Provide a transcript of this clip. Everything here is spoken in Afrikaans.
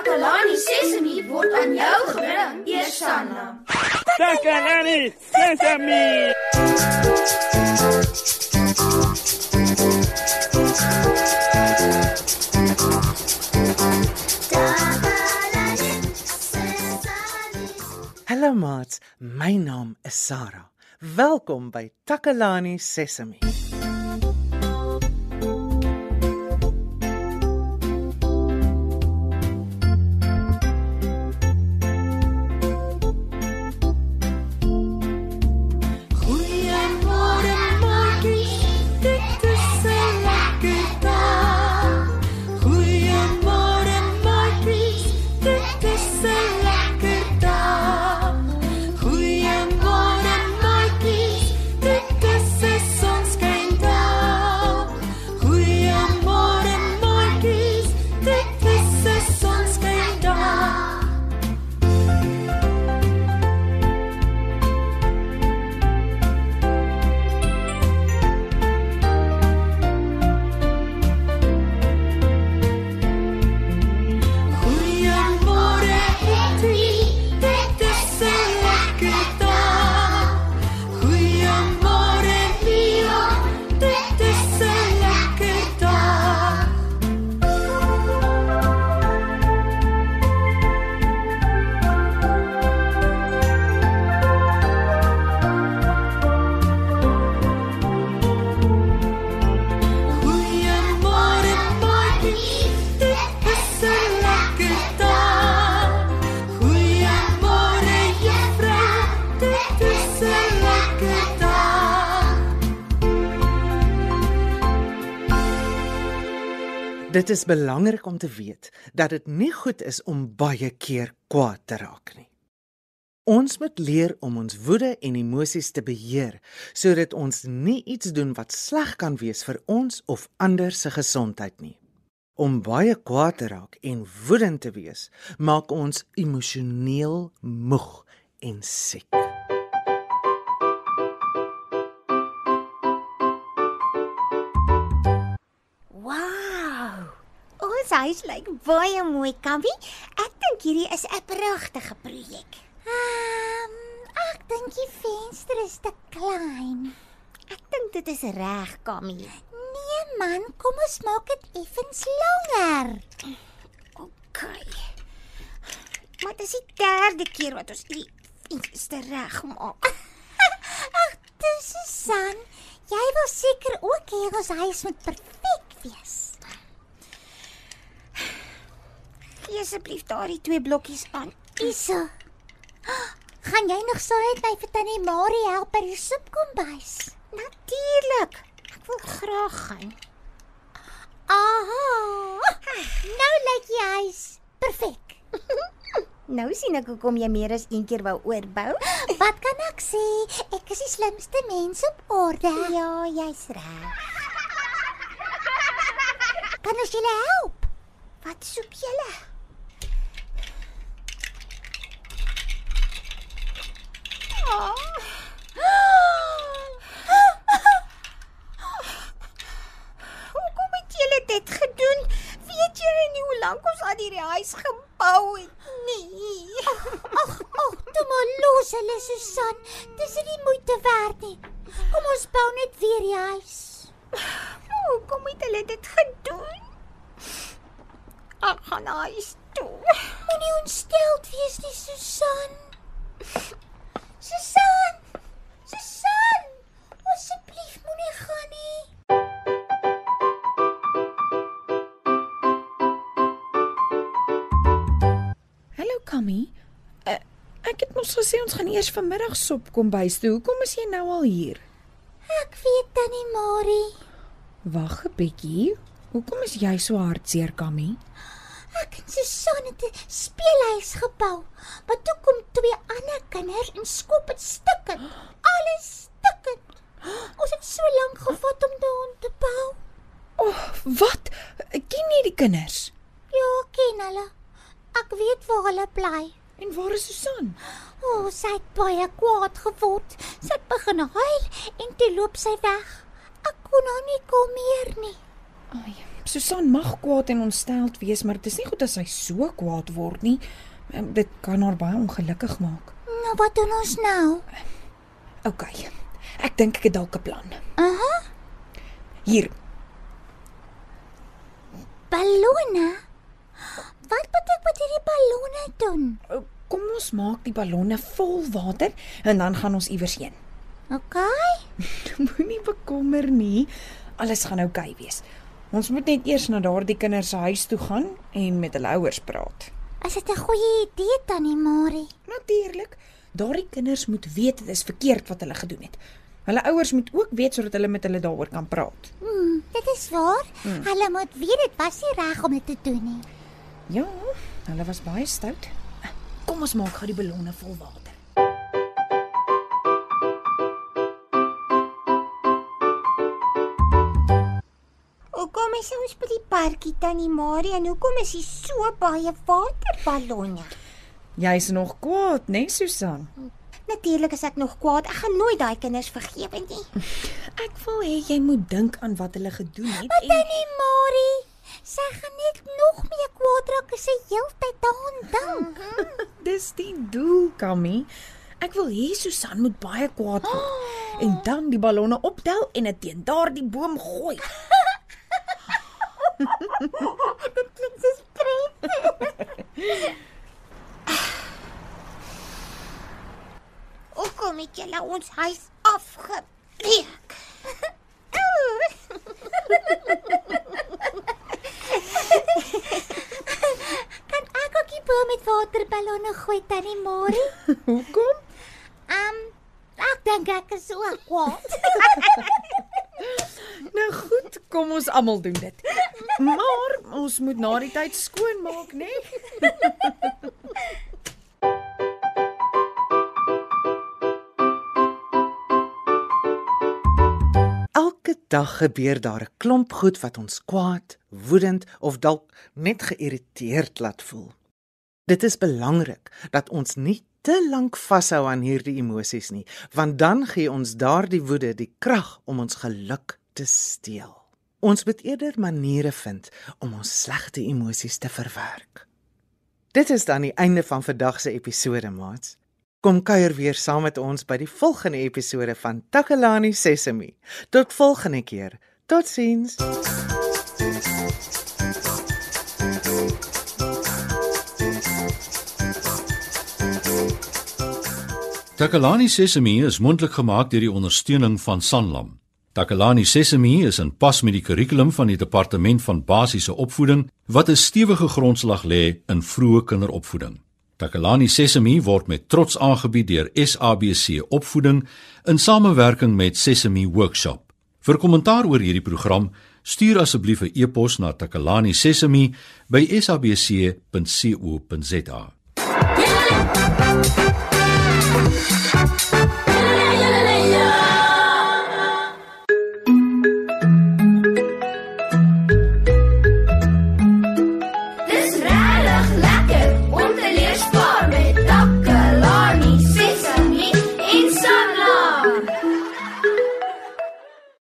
Takalani Sesemi word aan jou gebring, Eersanna. Takalani Sesemi. Hallo maats, my naam is Sarah. Welkom by Takalani Sesemi. Dit is belangrik om te weet dat dit nie goed is om baie keer kwaad te raak nie. Ons moet leer om ons woede en emosies te beheer, sodat ons nie iets doen wat sleg kan wees vir ons of ander se gesondheid nie. Om baie kwaad te raak en woedend te wees, maak ons emosioneel moeg en siek. Ons huis lyk baie mooi, Kammy. Ek dink hierdie is 'n pragtige projek. Ek dink die venster is te klein. Ek dink dit is reg, Kammy. Nee man, kom ons maak dit effens langer. Okay. Maar dit is die derde keer wat ons hierdie venster regmaak. Ag, dis Susan. Jy wil seker ook hê ons huis moet perfek wees. Gee asseblief daardie 2 blokkies aan. Isa. Gaan jy nog saai met my vir Tannie Marie help by die soepkombuis? Natuurlik. Ek wil graag gaan. Aha. Nou lyk die huis perfek. Nou sien ek hoekom jy meer as een keer wou oorbou. Wat kan ek sê? Ek is die slimste mens op orde. Ja, jy's reg. Kan ons julle help? Wat soek julle? Hoekom het julle dit gedoen? Weet julle nie hoe lank ons al hierdie huis gebou het nie? Ag, toe maar los hulle, Susan. Dis nie moeite werd nie. Kom ons bou net weer die huis. Hoekom het hulle dit gedoen? Ek gaan huis toe. Moenie ontsteld wees nie, Susan. Susan! Susan! Asseblief moenie gaan nie. Hallo Kammy. Ek het mos gesê ons gaan eers vanmiddag soepkombuis toe. Hoekom is jy nou al hier? Ek weet Tannie Marie. Wag 'n bietjie. Hoekom is jy so hartseer, Kammy? Ek en Susan het 'n speelhuis gebou, maar toe kom 2 ander kinders en skop dit stukkend. Alles stukkend. Ons het so lank gevat om dit te bou. Wat? Ken jy die kinders? Ja, ken hulle. Ek weet waar hulle bly. En waar is Susan? Sy het baie kwaad geword. Sy het begin huil en toe loop sy weg. Ek kon haar nie kalmeer nie. Ai, Susan mag kwaad en ontsteld wees, maar dit is nie goed as sy so kwaad word nie. Dit kan haar baie ongelukkig maak. Nou, wat doen ons nou? OK, ek dink ek het dalk 'n plan. Hier, Ballone? Wat moet ek met hierdie ballone doen? kom ons maak die ballonne vol water en dan gaan ons iewers heen. OK? Moenie bekommer nie, alles gaan oukei wees. Ons moet net eers na daardie kinders se huis toe gaan en met hulle ouers praat. Is dit 'n goeie idee, Tannie Marie? Natuurlik, daardie kinders moet weet dit is verkeerd wat hulle gedoen het. Hulle ouers moet ook weet sodat hulle met hulle daaroor kan praat. Dit is waar. Hulle moet weet dit was nie reg om dit te doen nie. Ja, hulle was baie stout. Kom ons maak gou die ballonne vol water. Hoekom is ons by die parkie, Tannie Marie, en hoekom is hier so baie waterballonne? Jy's nog kwaad, né, Susan? Natuurlik is ek nog kwaad. Ek gaan nooit daai kinders vergewe nie. Ek wil hê jy moet dink aan wat hulle gedoen het. Maar Tannie Marie, sy gaan net nog meer kwaad raak as sy heeltyd daaraan dink. Dis die doel, Kammy. Ek wil hê Susan moet baie kwaad word en dan die ballonne optel en dit teen daardie boom gooi. Dit klink so pret. Hoekom het julle ons huis afgebreek? Kan ek ook die boom met waterballonne gooi, Tannie Marie? Hoekom? Ek dink ek is so kwaad. Nou goed, kom ons almal doen dit. Maar ons moet na die tyd skoonmaak, né? Elke dag gebeur daar 'n klomp goed wat ons kwaad, woedend of dalk net geïrriteerd laat voel. Dit is belangrik dat ons nie te lank vashou aan hierdie emosies nie, want dan gee ons daardie woede die krag om ons geluk te steel. Ons moet eerder maniere vind om ons slegte emosies te verwerk. Dit is dan die einde van vandag se episode, maats. Kom kuier weer saam met ons by die volgende episode van Takalani Sesemi. Tot volgende keer. Totsiens. Takalani Sesemi is mondelik gemaak deur die ondersteuning van Sanlam. Takalani Sesemi is in pas met die kurrikulum van die Departement van Basiese Opvoeding wat 'n stewige grondslag lê in vroeë kinderopvoeding. Takalani Sesemi word met trots aangebied deur SABC Opvoeding in samewerking met Sesemi Workshop. Vir kommentaar oor hierdie program, stuur asseblief 'n e-pos na takalanisesemi@sabc.co.za.